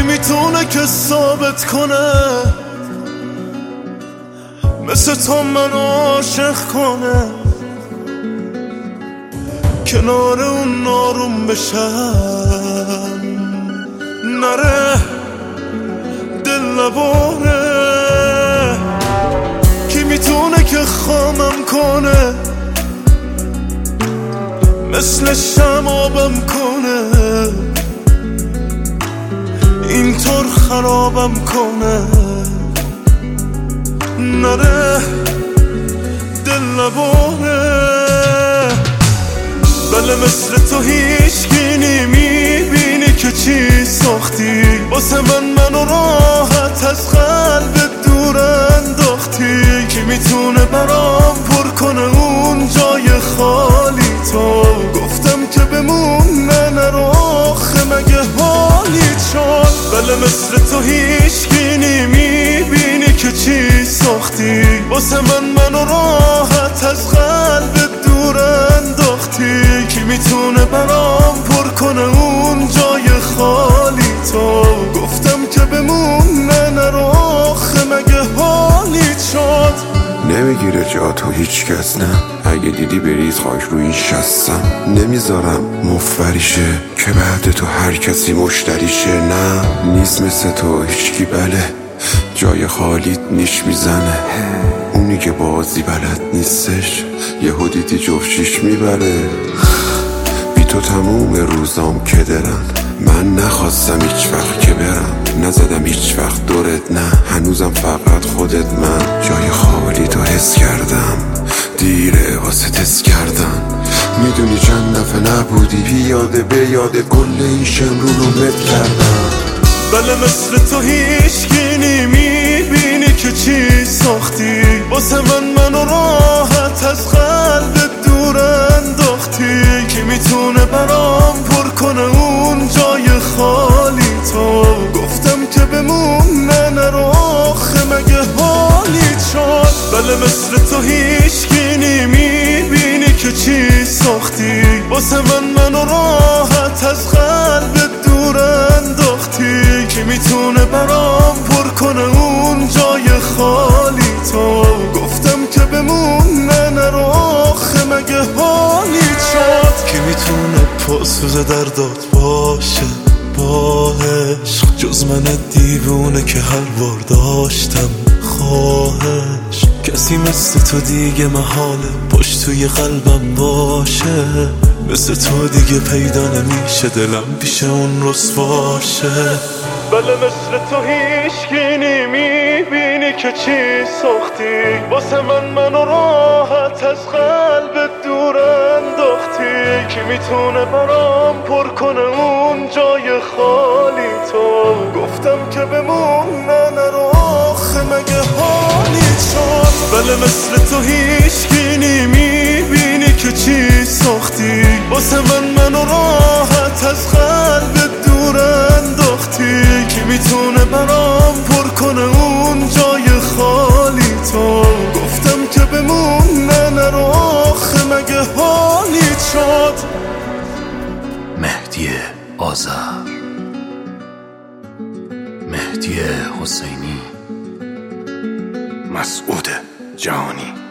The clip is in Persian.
میتونه که ثابت کنه مثل تو منو عاشق کنه، کنار اون ناروم بشم نره دل نباره. کی میتونه که خامم کنه مثل شمابم کنه، اینطور خرابم کنه نره دل نباره. بله مثل تو هیچکی نمیبینی که چی ساختی واسه منو راحت از قلبت دور انداختی. کی میتونه برام پر کنه اون جای خالی تو؟ گفتم که بمون نرو آخه مگه حالیت شد؟ بله مثل تو هیچکی نمیبینی که چی ساختی واسه منو راحت از قلبت دور انداختی. کی میتونه برام پر کنه اون جای خالی تو؟ گفتم که بمون نرو آخه مگه حالیت شد؟ نمیگیره جا تو هیچ کس نه، اگه دیدی بریز خاک روی این شستم. نمیذارم مفبریشه که بعد تو هر کسی مشتریشه. نه نیست مثل تو هیچکی، بله جای خالیت نیش میزنه. اونی که بازی بلد نیستش یهو دیدی جفشیش میبره. بی تو تموم روزام کدرن، من نخواستم هیچ وقت که برم، نزدم هیچ وقت دورت نه، هنوزم فقط خودت. من جای خالی تو حس کردم، دیره واسه تست کردن. میدونی چند دفعه نبودی پیاده به یاد کل این شمرون رو مت کردم. بله مثل تو هیچکی نمیبینی که چی ساختی واسه منو راحت از قلبت دور انداختی. کی میتونه برام پر کنه اون جای خالی تو؟ گفتم که بمون نرو آخه مگه حالیت شد؟ بله مثل تو هیچکی نمیبینی که چی ساختی واسه منو راحت از قلبت دور انداختی. کی میتونه برام پر کنه اون جای خالی تو؟ گفتم که بمون نرو آخه مگه حالیت شد؟ کی میتونه پاسوز دردات باشه با عشق جز من دیوونه که هر بار داشتم خواهش؟ کسی مثل تو دیگه محاله پشت توی قلبم باشه، مثل تو دیگه پیدا نمیشه دلم پیش اون رسواشه. بله مثل تو هیچکی نمیبینی که چی ساختی واسه منو راحت از قلبت دور انداختی. کی میتونه برام پر کنه اون جای خالی تو؟ گفتم که بمون نرو آخه مگه حالیت شد؟ بله مثل تو هیچکی نمیبینی که چی ساختی واسه منو راحت از قلبت دور انداختی. کی میتونه برام پر کنه اون جای خالی تو؟ گفتم که بمون نرو آخه مگه حالیت شد؟ مهدی آذر، مهدی حسینی، مسعود جهانی.